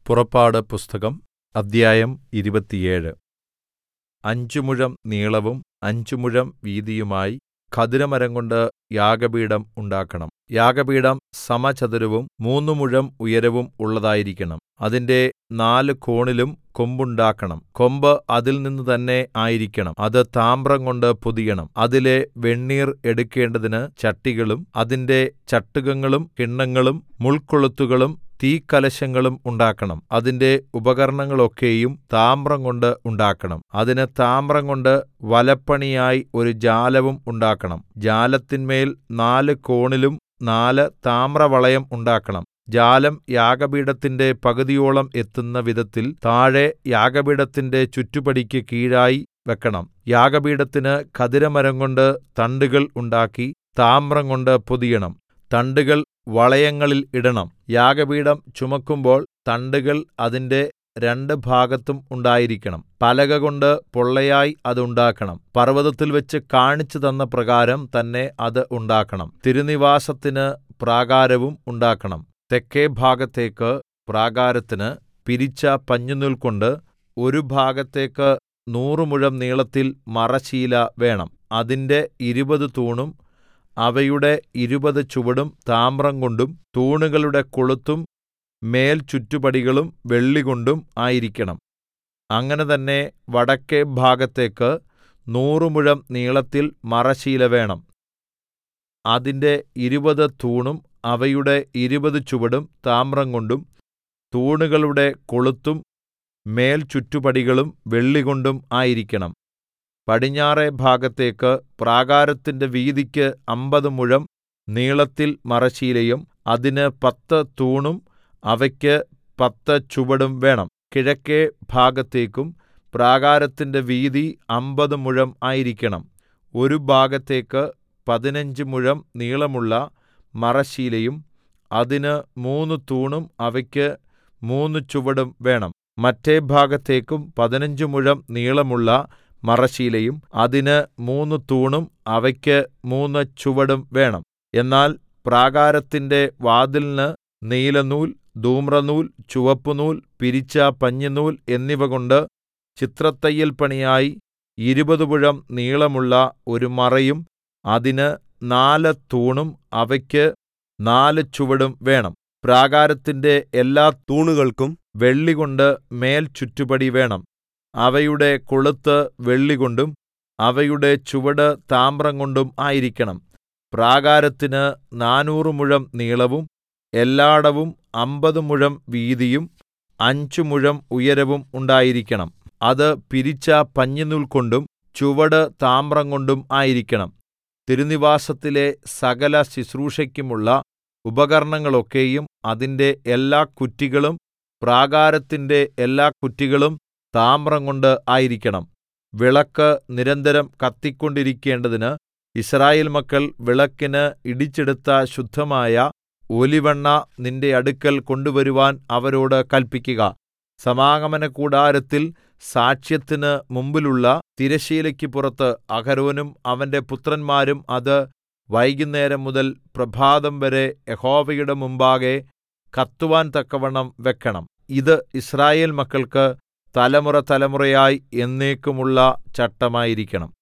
പുറപ്പാട് പുസ്തകം അദ്ധ്യായം 27 5 മുഴം നീളവും 5 മുഴം വീതിയുമായി ഖദിരമരംകൊണ്ട് യാഗപീഠം ഉണ്ടാക്കണം. യാഗപീഠം സമചതുരവും 3 മുഴം ഉയരവും ഉള്ളതായിരിക്കണം. അതിന്റെ 4 കോണിലും കൊമ്പുണ്ടാക്കണം. കൊമ്പ് അതിൽനിന്ന് തന്നെ ആയിരിക്കണം. അത് താമ്രംകൊണ്ട് പൊതിയണം. അതിലെ വെണ്ണീർ എടുക്കേണ്ടതിന് ചട്ടികളും അതിന്റെ ചട്ടുകങ്ങളും കിണ്ണങ്ങളും മുൾക്കൊളുത്തുകളും തീക്കലശങ്ങളും ഉണ്ടാക്കണം. അതിന്റെ ഉപകരണങ്ങളൊക്കെയും താമ്രംകൊണ്ട് ഉണ്ടാക്കണം. അതിന് താമ്രംകൊണ്ട് വലപ്പണിയായി ഒരു ജാലവും ഉണ്ടാക്കണം. ജാലത്തിന്മേൽ 4 കോണിലും 4 താമ്രവളയം ഉണ്ടാക്കണം. ജാലം യാഗപീഠത്തിന്റെ പകുതിയോളം എത്തുന്ന വിധത്തിൽ താഴെ യാഗപീഠത്തിന്റെ ചുറ്റുപടിക്ക് കീഴായി വെക്കണം. യാഗപീഠത്തിന് ഖദിരമരംകൊണ്ട് തണ്ടുകൾ ഉണ്ടാക്കി താമ്രംകൊണ്ട് പൊതിയണം. തണ്ടുകൾ വളയങ്ങളിൽ ഇടണം. യാഗപീഠം ചുമക്കുമ്പോൾ തണ്ടുകൾ അതിന്റെ 2 ഭാഗത്തും ഉണ്ടായിരിക്കണം. പലകകൊണ്ട് പൊള്ളയായി അത് ഉണ്ടാക്കണം. പർവ്വതത്തിൽവെച്ച് കാണിച്ചുതന്ന പ്രകാരം തന്നെ അത് ഉണ്ടാക്കണം. തിരുനിവാസത്തിന് പ്രാകാരവും ഉണ്ടാക്കണം. തെക്കെ ഭാഗത്തേക്ക് പ്രാകാരത്തിന് പിരിച്ച പഞ്ഞിനൂൽ കൊണ്ട് ഒരു ഭാഗത്തേക്ക് 100 മുഴം നീളത്തിൽ മറശ്ശീല വേണം. അതിന്റെ 20 തൂണും അവയുടെ 20 ചുവടും താമ്രംകൊണ്ടും തൂണുകളുടെ കൊളുത്തും മേൽചുറ്റുപടികളും വെള്ളികൊണ്ടും ആയിരിക്കണം. അങ്ങനെ തന്നെ വടക്കെ ഭാഗത്തേക്ക് 100 മുഴം നീളത്തിൽ മറശ്ശീല വേണം. അതിന്റെ 20 തൂണും അവയുടെ 20 ചുവടും താമ്രംകൊണ്ടും തൂണുകളുടെ കൊളുത്തും മേൽചുറ്റുപടികളും വെള്ളികൊണ്ടും ആയിരിക്കണം. പടിഞ്ഞാറെ ഭാഗത്തേക്ക് പ്രാകാരത്തിന്റെ വീതിക്ക് 50 മുഴം നീളത്തിൽ മറശ്ശീലയും അതിന് 10 തൂണും അവയ്ക്ക് 10 ചുവടും വേണം. കിഴക്കെ ഭാഗത്തേക്കും പ്രാകാരത്തിന്റെ വീതി 50 മുഴം ആയിരിക്കണം. ഒരു ഭാഗത്തേക്ക് 15 മുഴം നീളമുള്ള മറശ്ശീലയും അതിന് 3 തൂണും അവയ്ക്ക് 3 ചുവടും വേണം. മറ്റെ ഭാഗത്തേക്കും 15 മുഴം നീളമുള്ള മറശ്ശീലയും അതിന് 3 തൂണും അവയ്ക്ക് 3 ചുവടും വേണം. എന്നാൽ പ്രാകാരത്തിന്റെ വാതിലിന് നീലനൂൽ, ധൂമ്രനൂൽ, ചുവപ്പുനൂൽ, പിരിച്ച പഞ്ഞിനൂൽ എന്നിവകൊണ്ട് ചിത്രത്തയ്യൽ പണിയായി 20 മുഴം നീളമുള്ള ഒരു മറയും അതിന് 4 തൂണും അവയ്ക്ക് 4 ചുവടും വേണം. പ്രാകാരത്തിന്റെ എല്ലാ തൂണുകൾക്കും വെള്ളികൊണ്ട് മേൽചുറ്റുപടി വേണം. അവയുടെ കൊളുത്ത് വെള്ളികൊണ്ടും അവയുടെ ചുവട് താമ്രംകൊണ്ടും ആയിരിക്കണം. പ്രാകാരത്തിന് 400 മുഴം നീളവും എല്ലാടവും 50 മുഴം വീതിയും 5 മുഴം ഉയരവും ഉണ്ടായിരിക്കണം. അത് പിരിച്ച പഞ്ഞിനൂൽ കൊണ്ടും ചുവട് താമ്രംകൊണ്ടും ആയിരിക്കണം. തിരുനിവാസത്തിലെ സകല ശുശ്രൂഷയ്ക്കുമുള്ള ഉപകരണങ്ങളൊക്കെയും അതിന്റെ എല്ലാ കുറ്റികളും പ്രാകാരത്തിന്റെ എല്ലാ കുറ്റികളും താമ്രംകൊണ്ട് ആയിരിക്കണം. വിളക്ക് നിരന്തരം കത്തിക്കൊണ്ടിരിക്കേണ്ടതിന് യിസ്രായേൽ മക്കൾ വിളക്കിന് ഇടിച്ചെടുത്ത ശുദ്ധമായ ഒലിവെണ്ണ നിന്റെ അടുക്കൽ കൊണ്ടുവരുവാൻ അവരോട് കല്പിക്കുക. സമാഗമനകൂടാരത്തിൽ സാക്ഷ്യത്തിന് മുമ്പിലുള്ള തിരശ്ശീലയ്ക്ക് പുറത്ത് അഹരോനും അവന്റെ പുത്രന്മാരും അത് വൈകുന്നേരം മുതൽ പ്രഭാതം വരെ യഹോവയുടെ മുമ്പാകെ കത്തുവാൻ തക്കവണ്ണം വെക്കണം. ഇത് യിസ്രായേൽ മക്കൾക്ക് തലമുറ തലമുറയായി എന്നേക്കുമുള്ള ചട്ടമായിരിക്കണം.